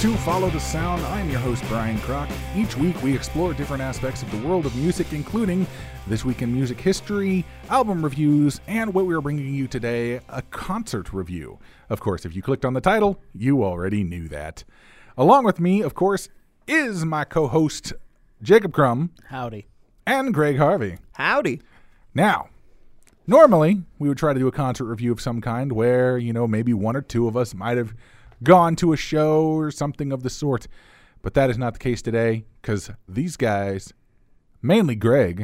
to Follow the Sound. I'm your host, Brian Kroc. Each week we explore different aspects of the world of music, including This Week in Music History, album reviews, and what we are bringing you today, a concert review. Of course, if you clicked on the title, you already knew that. Along with me, of course, is my co-host, Jacob Crum. Howdy. And Greg Harvey. Howdy. Now, normally we would try to do a concert review of some kind where, maybe one or two of us might have gone to a show or something of the sort. But that is not the case today because these guys, mainly Greg,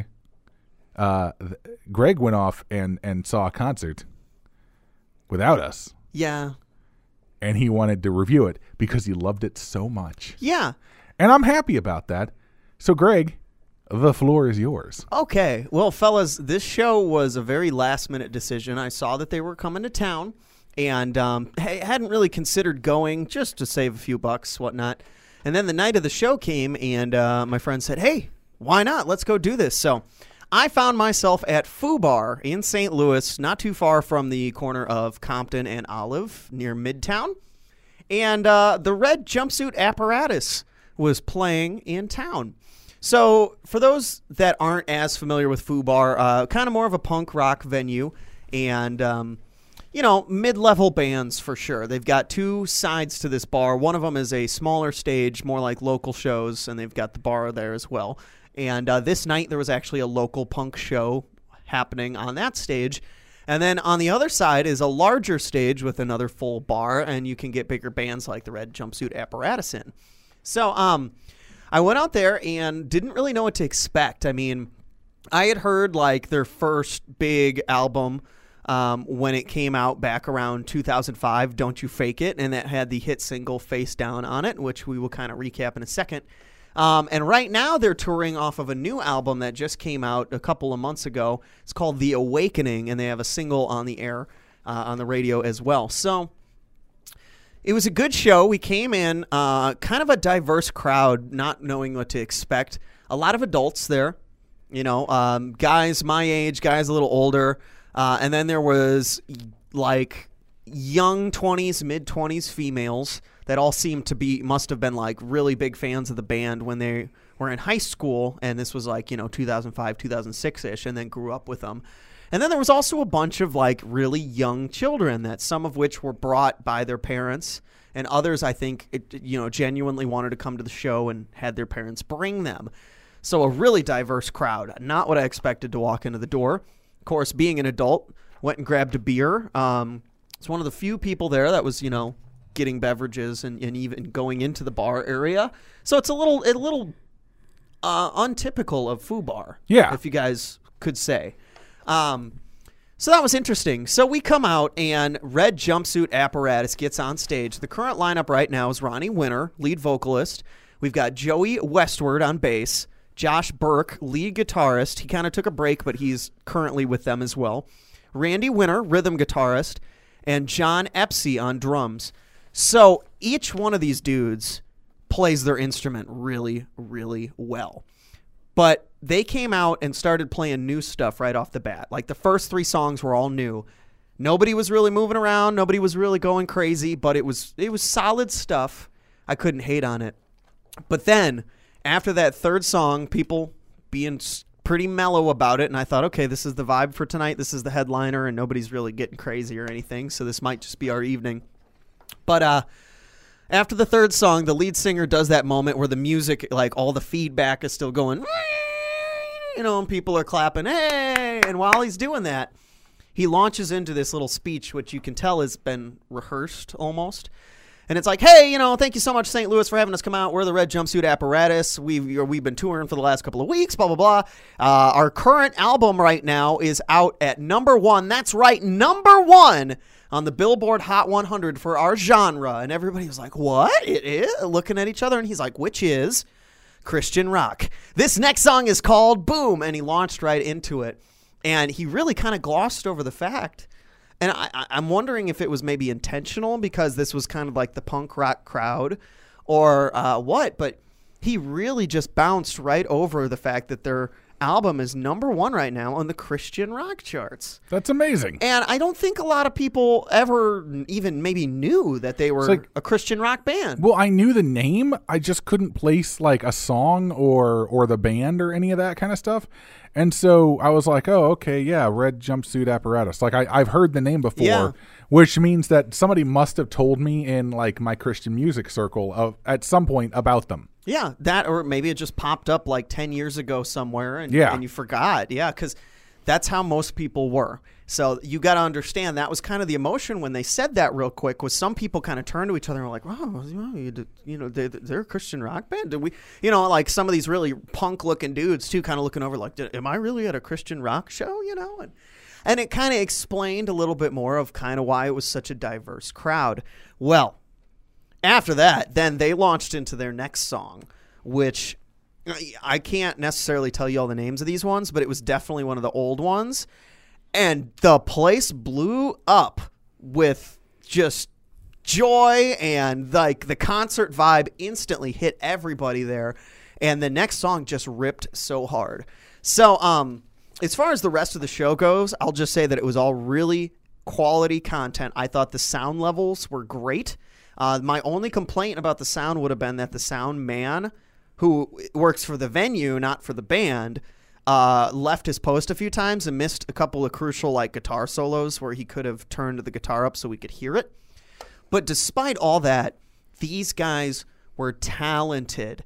Greg went off and saw a concert without us. Yeah. And he wanted to review it because he loved it so much. Yeah. And I'm happy about that. So, Greg, the floor is yours. Okay. Well, fellas, this show was a very last-minute decision. I saw that they were coming to town, and hadn't really considered going just to save a few bucks, whatnot. And then the night of the show came, and my friend said, hey, why not? Let's go do this. So I found myself at Foo Bar in St. Louis, not too far from the corner of Compton and Olive near Midtown. And the Red Jumpsuit Apparatus was playing in town. So for those that aren't as familiar with Foo Bar, kind of more of a punk rock venue and, mid-level bands for sure. They've got two sides to this bar. One of them is a smaller stage, more like local shows, and they've got the bar there as well. And this night there was actually a local punk show happening on that stage. And then on the other side is a larger stage with another full bar, and you can get bigger bands like the Red Jumpsuit Apparatus in. So I went out there and didn't really know what to expect. I mean, I had heard like their first big album when it came out back around 2005, Don't You Fake It, and that had the hit single Face Down on it, which we will kind of recap in a second. And right now they're touring off of a new album that just came out a couple of months ago. It's called The Awakening, and they have a single on the air on the radio as well. So it was a good show. We came in kind of a diverse crowd, not knowing what to expect. A lot of adults there, guys my age, guys a little older. And then there was like young 20s, mid-20s females that all must have been like really big fans of the band when they were in high school. And this was like, 2005, 2006-ish, and then grew up with them. And then there was also a bunch of like really young children that some of which were brought by their parents, and others I think genuinely wanted to come to the show and had their parents bring them. So a really diverse crowd. Not what I expected to walk into the door. Of course, being an adult, went and grabbed a beer. It's one of the few people there that was getting beverages and even going into the bar area. So it's a little untypical of Foo Bar. Yeah, if you guys could say. So that was interesting. So we come out, and Red Jumpsuit Apparatus gets on stage. The current lineup right now is Ronnie Winter, lead vocalist. We've got Joey Westward on bass. Josh Burke, lead guitarist. He kind of took a break, but he's currently with them as well. Randy Winter, rhythm guitarist. And John Epsey on drums. So each one of these dudes plays their instrument really, really well. But they came out and started playing new stuff right off the bat. Like the first three songs were all new. Nobody was really moving around. Nobody was really going crazy, but it was solid stuff. I couldn't hate on it. But then after that third song, people being pretty mellow about it, and I thought, okay, this is the vibe for tonight. This is the headliner, and nobody's really getting crazy or anything, so this might just be our evening. But after the third song, the lead singer does that moment where the music, like all the feedback is still going, and people are clapping, hey! And while he's doing that, he launches into this little speech, which you can tell has been rehearsed almost. And it's like, hey, thank you so much, St. Louis, for having us come out. We're the Red Jumpsuit Apparatus. We've been touring for the last couple of weeks, blah, blah, blah. Our current album right now is out at number 1. That's right, number 1 on the Billboard Hot 100 for our genre. And everybody was like, what? It is? Looking at each other, and he's like, which is Christian rock. This next song is called Boom, and he launched right into it. And he really kind of glossed over the fact. And I'm wondering if it was maybe intentional because this was kind of like the punk rock crowd or what. But he really just bounced right over the fact that their album is #1 right now on the Christian rock charts. That's amazing. And I don't think a lot of people ever even maybe knew that they were a Christian rock band. Well, I knew the name. I just couldn't place like a song or the band or any of that kind of stuff. And so I was like, oh, okay, yeah, Red Jumpsuit Apparatus. Like I've heard the name before, which means that somebody must have told me in like my Christian music circle at some point about them. Yeah, that, or maybe it just popped up like 10 years ago somewhere and you forgot. Yeah, because that's how most people were. So you got to understand that was kind of the emotion when they said that real quick, was some people kind of turned to each other and were like, oh, they're a Christian rock band? Did we, like some of these really punk looking dudes too, kind of looking over like, am I really at a Christian rock show, And it kind of explained a little bit more of kind of why it was such a diverse crowd. Well, after that, then they launched into their next song, which I can't necessarily tell you all the names of these ones, but it was definitely one of the old ones. And the place blew up with just joy, and like the concert vibe instantly hit everybody there. And the next song just ripped so hard. So as far as the rest of the show goes, I'll just say that it was all really quality content. I thought the sound levels were great. My only complaint about the sound would have been that the sound man, who works for the venue, not for the band, left his post a few times and missed a couple of crucial like guitar solos where he could have turned the guitar up so we could hear it. But despite all that, these guys were talented.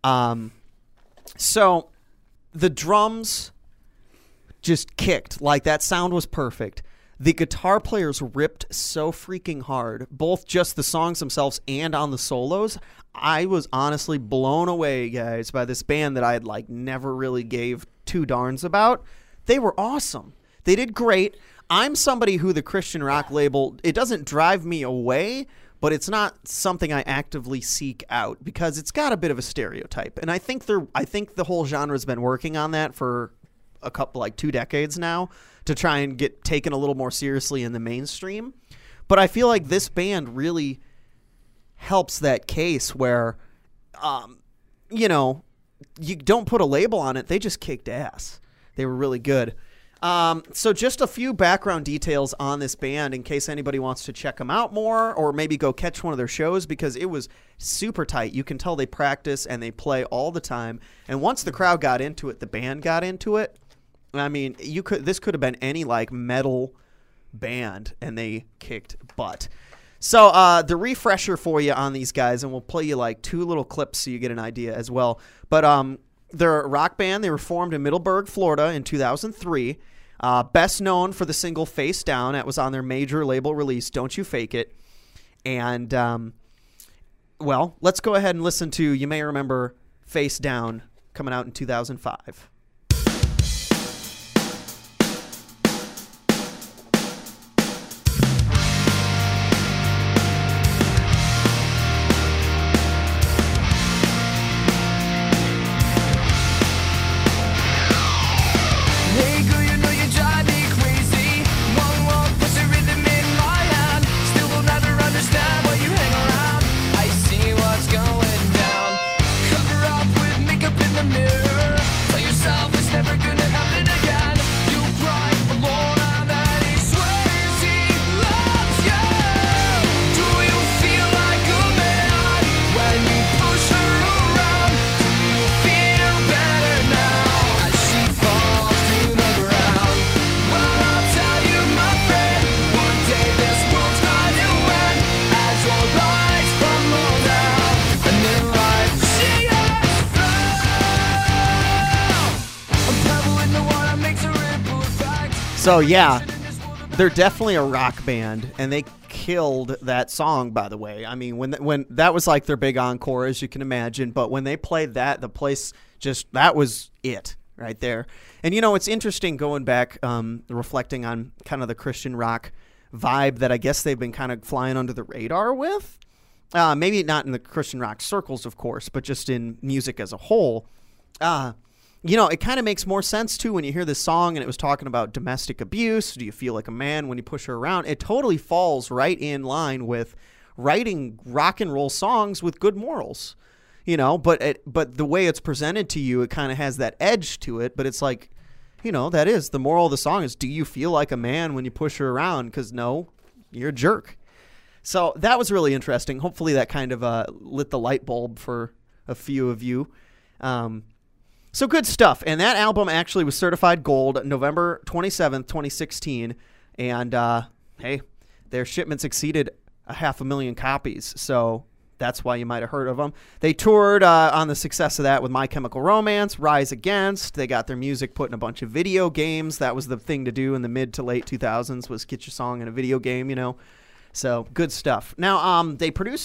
So the drums just kicked. Like, that sound was perfect. The guitar players ripped so freaking hard, both just the songs themselves and on the solos. I was honestly blown away, guys, by this band that I had like never really gave two darns about. They were awesome. They did great. I'm somebody who the Christian rock label, it doesn't drive me away, but it's not something I actively seek out because it's got a bit of a stereotype. And I think the whole genre's been working on that for a couple, like 2 decades now, to try and get taken a little more seriously in the mainstream. But I feel like this band really helps that case where, you don't put a label on it. They just kicked ass. They were really good. So just a few background details on this band in case anybody wants to check them out more or maybe go catch one of their shows, because it was super tight. You can tell they practice and they play all the time. And once the crowd got into it, the band got into it. I mean, this could have been any like metal band, and they kicked butt. So the refresher for you on these guys, and we'll play you like 2 little clips so you get an idea as well. But they're a rock band. They were formed in Middleburg, Florida in 2003. Best known for the single Face Down. That was on their major label release, Don't You Fake It. And, well, let's go ahead and listen to, you may remember, Face Down, coming out in 2005. So, yeah, they're definitely a rock band, and they killed that song, by the way. I mean, when that was like their big encore, as you can imagine, but when they played that, the place that was it right there. And, it's interesting going back, reflecting on kind of the Christian rock vibe that I guess they've been kind of flying under the radar with. Maybe not in the Christian rock circles, of course, but just in music as a whole. It kind of makes more sense, too, when you hear this song and it was talking about domestic abuse. Do you feel like a man when you push her around? It totally falls right in line with writing rock and roll songs with good morals. but the way it's presented to you, it kind of has that edge to it. But it's like, that is the moral of the song is, do you feel like a man when you push her around? Because no, you're a jerk. So that was really interesting. Hopefully that kind of lit the light bulb for a few of you. So good stuff. And that album actually was certified gold November 27th, 2016. And hey, their shipments exceeded 500,000 copies. So that's why you might have heard of them. They toured on the success of that with My Chemical Romance, Rise Against. They got their music put in a bunch of video games. That was the thing to do in the mid to late 2000s, was get your song in a video game, So good stuff. Now, they produced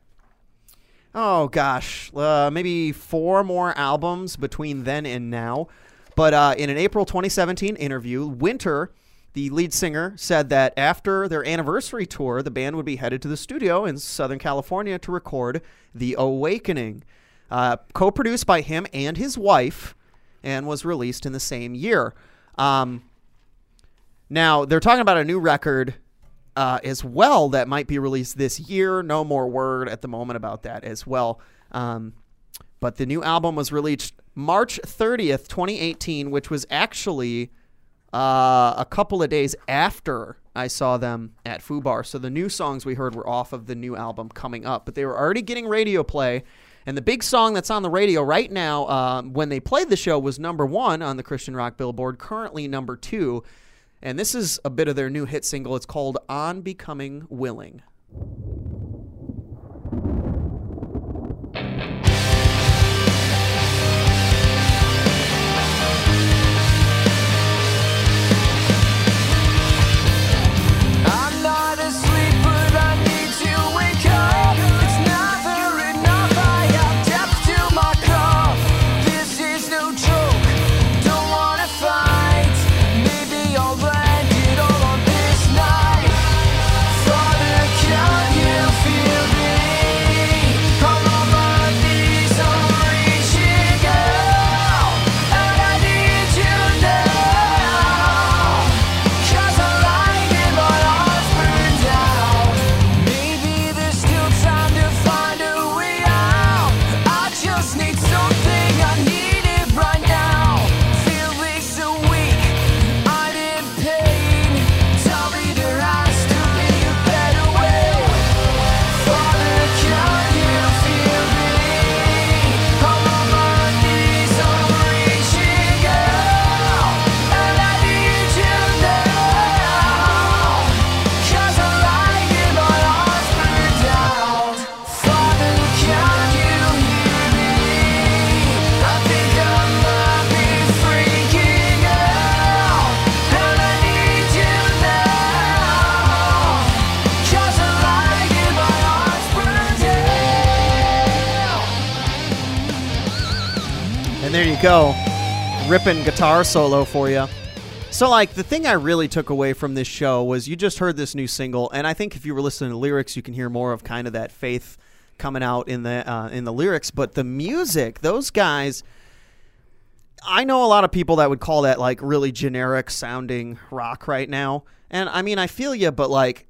maybe 4 more albums between then and now. But in an April 2017 interview, Winter, the lead singer, said that after their anniversary tour, the band would be headed to the studio in Southern California to record The Awakening, co-produced by him and his wife, and was released in the same year. Now, they're talking about a new record as well that might be released this year. No more word at the moment about that as well. But the new album was released March 30th, 2018, which was actually a couple of days after I saw them at FUBAR. So the new songs we heard were off of the new album coming up, but they were already getting radio play. And the big song that's on the radio right now, when they played the show, was number 1 on the Christian Rock Billboard, currently number 2. And this is a bit of their new hit single. It's called On Becoming Willing. There you go. Ripping guitar solo for you. So, the thing I really took away from this show was you just heard this new single, and I think if you were listening to lyrics, you can hear more of kind of that faith coming out in the lyrics. But the music, those guys, I know a lot of people that would call that, really generic sounding rock right now. And, I mean, I feel you, but,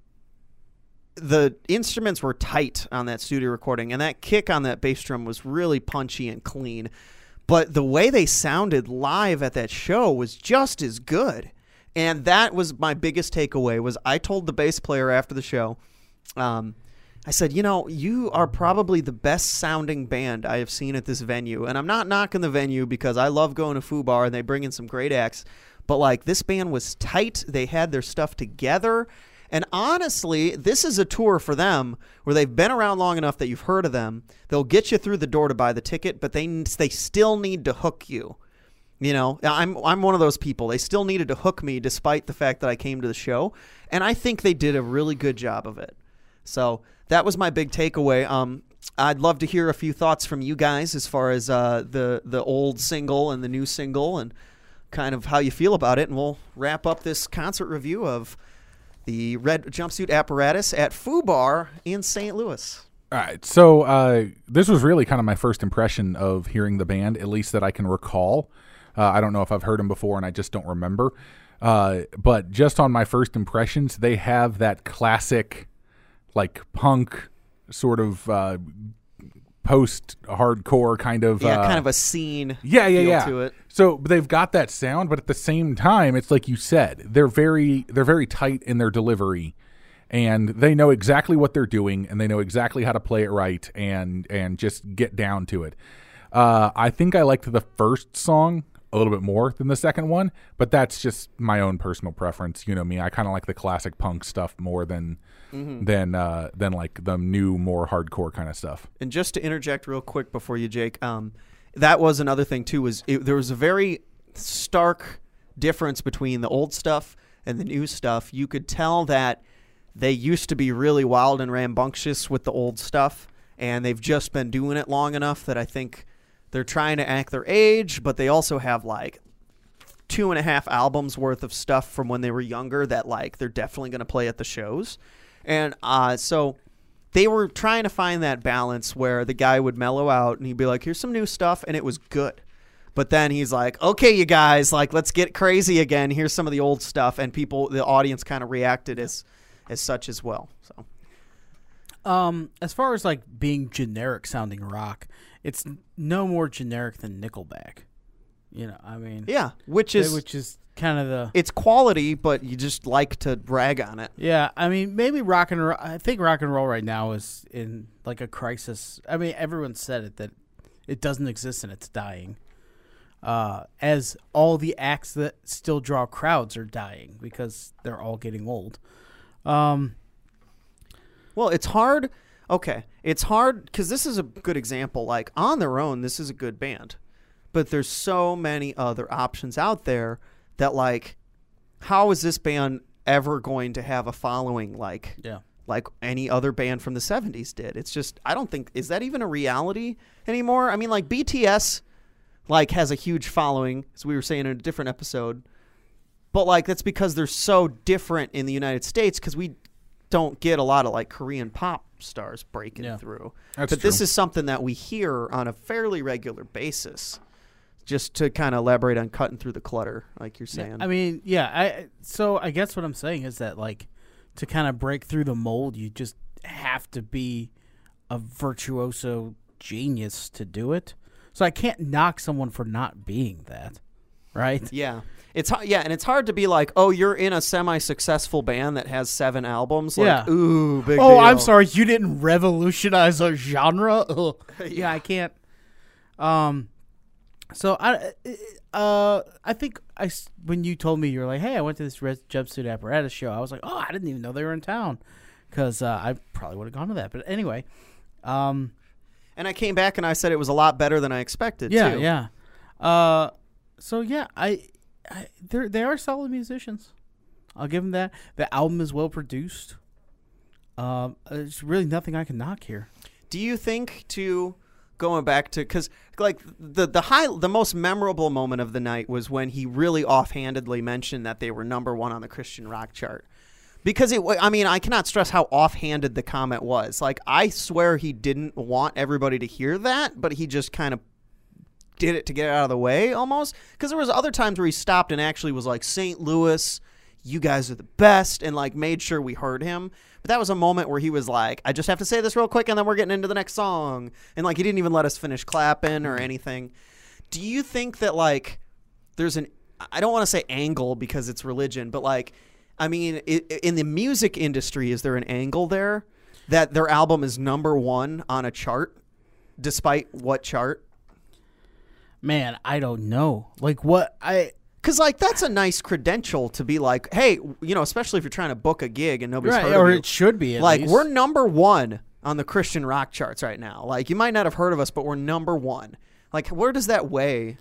the instruments were tight on that studio recording, and that kick on that bass drum was really punchy and clean. But the way they sounded live at that show was just as good. And that was my biggest takeaway. Was I told the bass player after the show, I said, you are probably the best sounding band I have seen at this venue. And I'm not knocking the venue because I love going to FUBAR and they bring in some great acts. But this band was tight. They had their stuff together. And honestly, this is a tour for them where they've been around long enough that you've heard of them. They'll get you through the door to buy the ticket, but they still need to hook you. I'm one of those people. They still needed to hook me despite the fact that I came to the show, and I think they did a really good job of it. So that was my big takeaway. I'd love to hear a few thoughts from you guys as far as the old single and the new single and kind of how you feel about it, and we'll wrap up this concert review of the Red Jumpsuit Apparatus at FUBAR in St. Louis. All right, so this was really kind of my first impression of hearing the band, at least that I can recall. I don't know if I've heard them before and I just don't remember. But just on my first impressions, they have that classic, punk sort of post-hardcore kind of kind of a scene yeah to it. So they've got that sound, but at the same time, it's like you said, they're very tight in their delivery, and they know exactly what they're doing, and they know exactly how to play it right, and just get down to it. I think I liked the first song a little bit more than the second one, but that's just my own personal preference. You know me, I kind of like the classic punk stuff more than like the new, more hardcore kind of stuff. And just to interject real quick before you, Jake, that was another thing too. There was a very stark difference between the old stuff and the new stuff. You could tell that they used to be really wild and rambunctious with the old stuff, and they've just been doing it long enough that I think they're trying to act their age, but they also have like 2.5 albums worth of stuff from when they were younger that like they're definitely going to play at the shows. And so they were trying to find that balance where the guy would mellow out and he'd be like, here's some new stuff, and it was good. But then he's like, okay, you guys, like, let's get crazy again. Here's some of the old stuff. And the audience kind of reacted as such as well. So, as far as like being generic sounding rock, it's no more generic than Nickelback. You know, I mean, yeah, which is kind of it's quality, but you just like to rag on it. Yeah, I mean, maybe rock and roll. I think rock and roll right now is in like a crisis. I mean, everyone said it that it doesn't exist and it's dying. As all the acts that still draw crowds are dying because they're all getting old. Well, it's hard. Okay, it's hard because this is a good example. Like, on their own, this is a good band. But there's so many other options out there that, like, how is this band ever going to have a following like any other band from the 70s did? It's just, I don't think, is that even a reality anymore? I mean, like, BTS, like, has a huge following, as we were saying in a different episode. But, like, that's because they're so different in the United States because we don't get a lot of, like, Korean pop stars breaking through. That's but true. This is something that we hear on a fairly regular basis, just to kind of elaborate on cutting through the clutter, like you're saying. I mean, so I guess what I'm saying is that, like, to kind of break through the mold, you just have to be a virtuoso genius to do it. So I can't knock someone for not being that, right? Yeah. And it's hard to be like, oh, you're in a semi-successful band that has 7 albums. Like, ooh, big deal. Oh, I'm sorry, you didn't revolutionize a genre? Yeah, I can't. So I think when you told me, you're like, hey, I went to this Red Jumpsuit Apparatus show, I was like, oh, I didn't even know they were in town, because I probably would have gone to that. But anyway, and I came back and I said it was a lot better than I expected. Yeah, too. yeah. So yeah, they are solid musicians. I'll give them that. The album is well produced. There's really nothing I can knock here. Do you think, going back to, because like the most memorable moment of the night was when he really offhandedly mentioned that they were #1 on the Christian rock chart. Because I cannot stress how offhanded the comment was. Like, I swear he didn't want everybody to hear that, but he just kind of did it to get it out of the way almost. Because there was other times where he stopped and actually was like, St. Louis, you guys are the best, and like made sure we heard him. But that was a moment where he was like, I just have to say this real quick and then we're getting into the next song. And like, he didn't even let us finish clapping or anything. Do you think that like there's I don't want to say angle because it's religion, but like, I mean, in the music industry, is there an angle there that their album is #1 on a chart, despite what chart? Man, I don't know. Like, what Because, like, that's a nice credential to be like, hey, you know, especially if you're trying to book a gig and nobody's heard of or you. it should be at like, least. we're #1 on the Christian rock charts right now. Like, you might not have heard of us, but we're #1. Like, where does that weigh?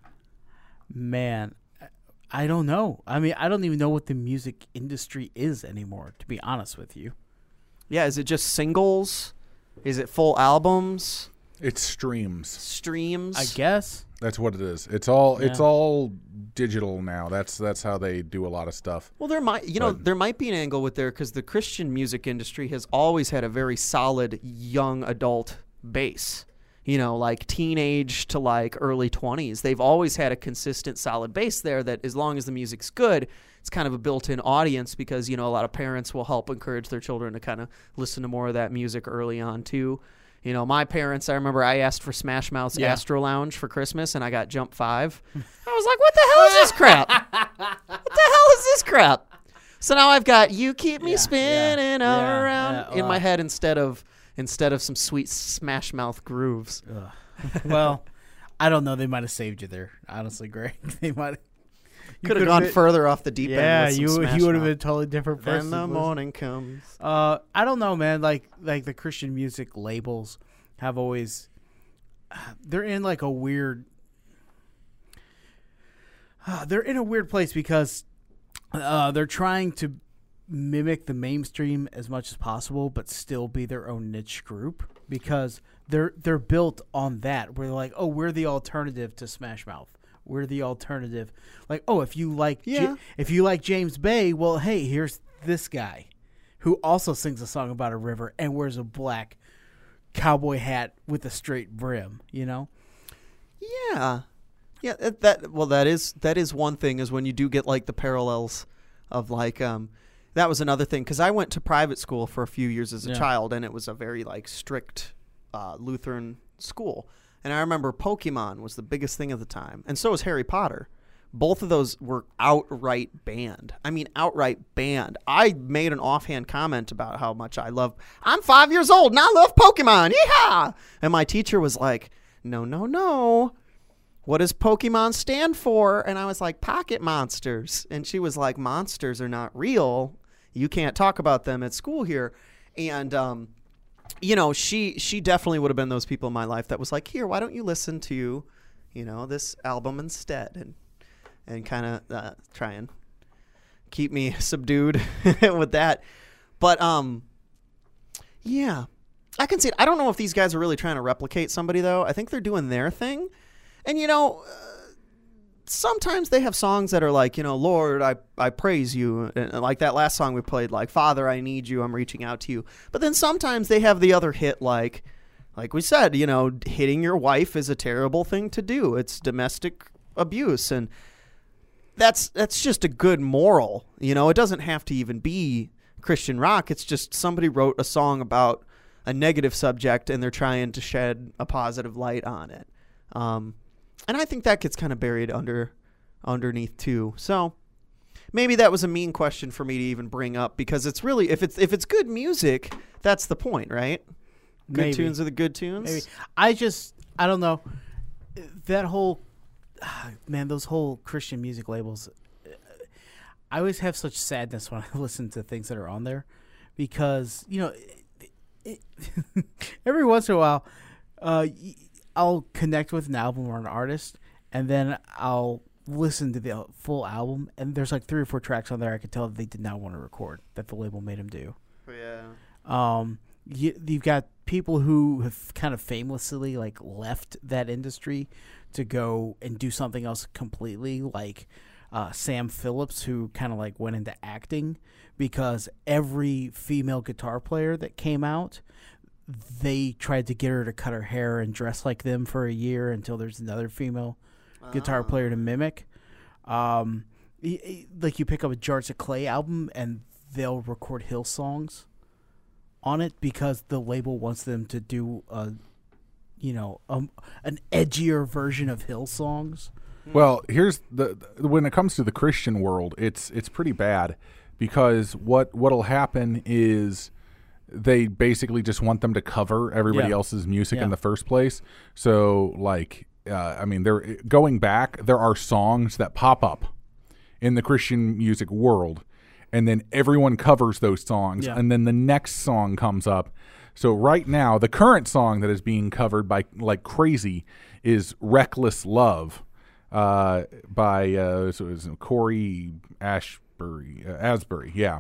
Man, I don't know. I mean, I don't even know what the music industry is anymore, to be honest with you. Yeah, is it just singles? Is it full albums? It's streams. Streams? I guess. That's what it is. It's all digital now. That's how they do a lot of stuff. Well, there might be an angle with there because the Christian music industry has always had a very solid young adult base. You know, like teenage to like early 20s. They've always had a consistent solid base there that as long as the music's good, it's kind of a built-in audience because, you know, a lot of parents will help encourage their children to kind of listen to more of that music early on too. You know, my parents, I remember I asked for Smash Mouth's Astro Lounge for Christmas, and I got Jump 5. I was like, what the hell is this crap? What the hell is this crap? So now I've got You Keep Me Spinning Around in my head instead of some sweet Smash Mouth grooves. Well, I don't know. They might have saved you there, honestly, Greg. They might. Could have gone further off the deep end. Yeah, with you some would Smash have Mouth. been a totally different person. Then the morning comes. I don't know, man. Like the Christian music labels have always, they're in like a weird. They're in a weird place because they're trying to mimic the mainstream as much as possible, but still be their own niche group because they're built on that. Where they're like, oh, we're the alternative to Smash Mouth. We're the alternative. Like, oh, if you like if you like James Bay, well, hey, here's this guy who also sings a song about a river and wears a black cowboy hat with a straight brim, you know? Yeah. Yeah, that is one thing is when you do get like the parallels of like that was another thing cuz I went to private school for a few years as a child and it was a very like strict Lutheran school. And I remember Pokemon was the biggest thing at the time. And so was Harry Potter. Both of those were outright banned. I mean, outright banned. I made an offhand comment about how much I'm 5 years old and I love Pokemon. Yeehaw! And my teacher was like, no. What does Pokemon stand for? And I was like, Pocket Monsters. And she was like, monsters are not real. You can't talk about them at school here. And, you know, she definitely would have been those people in my life that was like, here, why don't you listen to, you know, this album instead and kind of try and keep me subdued with that. But, yeah, I can see it. I don't know if these guys are really trying to replicate somebody, though. I think they're doing their thing. And, you know, sometimes they have songs that are like, you know, Lord, I praise you. And like that last song we played, like, Father, I need you. I'm reaching out to you. But then sometimes they have the other hit, like we said, you know, hitting your wife is a terrible thing to do. It's domestic abuse. And that's just a good moral. You know, it doesn't have to even be Christian rock. It's just somebody wrote a song about a negative subject and they're trying to shed a positive light on it. And I think that gets kind of buried underneath too. So maybe that was a mean question for me to even bring up because it's really if it's good music, that's the point, right? Good tunes are the good tunes. Maybe. I don't know. That whole those whole Christian music labels. I always have such sadness when I listen to things that are on there because, you know, every once in a while, I'll connect with an album or an artist, and then I'll listen to the full album, and there's like 3 or 4 tracks on there I could tell that they did not want to record, that the label made them do. Yeah. You've got people who have kind of famously like left that industry to go and do something else completely, like Sam Phillips, who kind of like went into acting because every female guitar player that came out, they tried to get her to cut her hair and dress like them for a year until there's another female guitar player to mimic. Like you pick up a Jars of Clay album and they'll record Hillsongs on it because the label wants them to do an edgier version of Hillsongs. Well, here's when it comes to the Christian world, it's pretty bad because what'll happen is they basically just want them to cover everybody else's music in the first place. So, like, they're going back. There are songs that pop up in the Christian music world, and then everyone covers those songs, and then the next song comes up. So right now, the current song that is being covered by like crazy is "Reckless Love" by Corey Asbury. Yeah.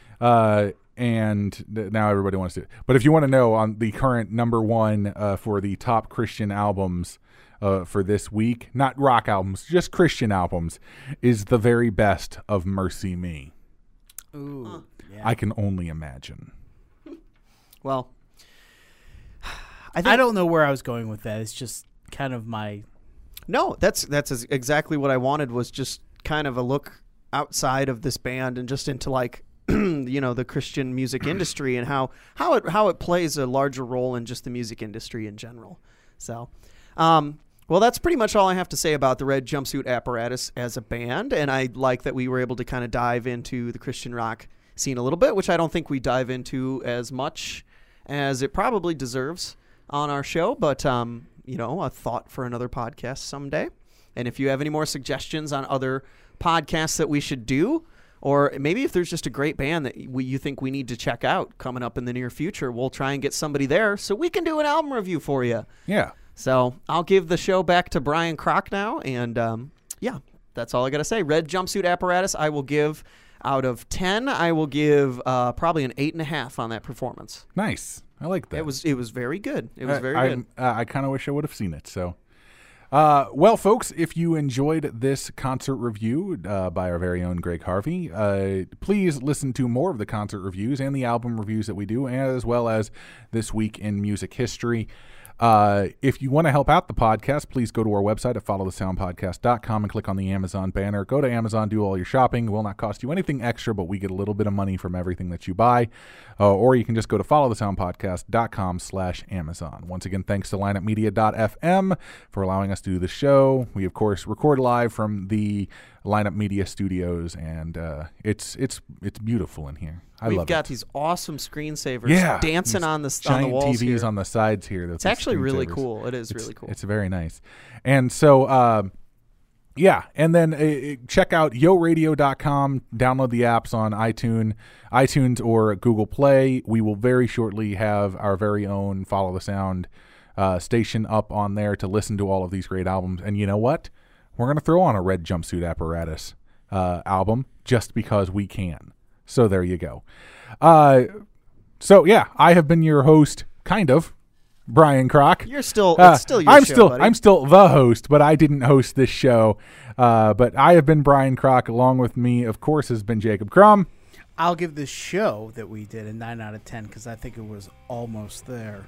And now everybody wants to. But if you want to know on the current number one for the top Christian albums for this week, not rock albums, just Christian albums, is the very best of Mercy Me. Ooh, I can only imagine. Well, I don't know where I was going with that. It's just kind of my. No, that's exactly what I wanted, was just kind of a look outside of this band and just into like the Christian music industry and how it plays a larger role in just the music industry in general. So, well, that's pretty much all I have to say about the Red Jumpsuit Apparatus as a band, and I like that we were able to kind of dive into the Christian rock scene a little bit, which I don't think we dive into as much as it probably deserves on our show, but a thought for another podcast someday. And if you have any more suggestions on other podcasts that we should do, or maybe if there's just a great band that you think we need to check out coming up in the near future, we'll try and get somebody there so we can do an album review for you. Yeah. So I'll give the show back to Brian Kroc now, and that's all I got to say. Red Jumpsuit Apparatus, I will give out of 10. I will give probably an 8.5 on that performance. Nice. I like that. It was very good. It was very good. I kind of wish I would have seen it. So, well, folks, if you enjoyed this concert review by our very own Greg Harvey, please listen to more of the concert reviews and the album reviews that we do, as well as This Week in Music History. If you want to help out the podcast, please go to our website at followthesoundpodcast.com and click on the Amazon banner. Go to Amazon, do all your shopping. It will not cost you anything extra, but we get a little bit of money from everything that you buy. Or you can just go to followthesoundpodcast.com/Amazon. Once again, thanks to lineupmedia.fm for allowing us to do the show. We, of course, record live from the Lineup Media Studios, and it's beautiful in here. We've got these awesome screensavers dancing on the walls TVs here. on the sides here. It's actually really cool. It's really cool. It's very nice. And so, and then check out yoradio.com. Download the apps on iTunes or Google Play. We will very shortly have our very own Follow the Sound station up on there to listen to all of these great albums. And you know what? We're going to throw on a Red Jumpsuit Apparatus album just because we can. So there you go. I have been your host, kind of, Brian Kroc. You're still, it's still your show, buddy. I'm still the host, but I didn't host this show. But I have been Brian Kroc. Along with me, of course, has been Jacob Crum. I'll give the show that we did a 9 out of 10 because I think it was almost there.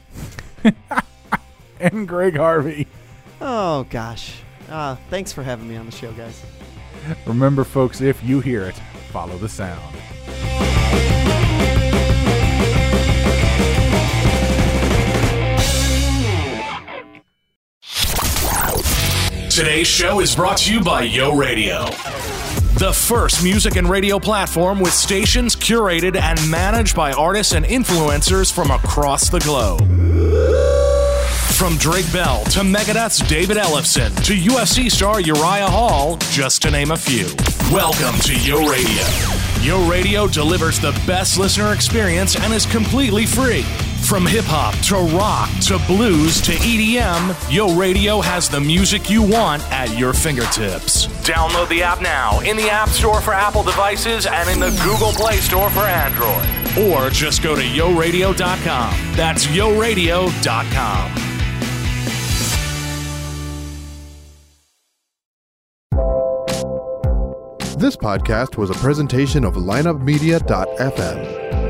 And Greg Harvey. Oh, gosh. Thanks for having me on the show, guys. Remember, folks, if you hear it, follow the sound. Today's show is brought to you by Yo Radio, the first music and radio platform with stations curated and managed by artists and influencers from across the globe. From Drake Bell to Megadeth's David Ellefson to UFC star Uriah Hall, just to name a few. Welcome to Yo Radio. Yo Radio delivers the best listener experience and is completely free. From hip-hop to rock to blues to EDM, Yo Radio has the music you want at your fingertips. Download the app now in the App Store for Apple devices and in the Google Play Store for Android. Or just go to yoradio.com. That's yoradio.com. This podcast was a presentation of lineupmedia.fm.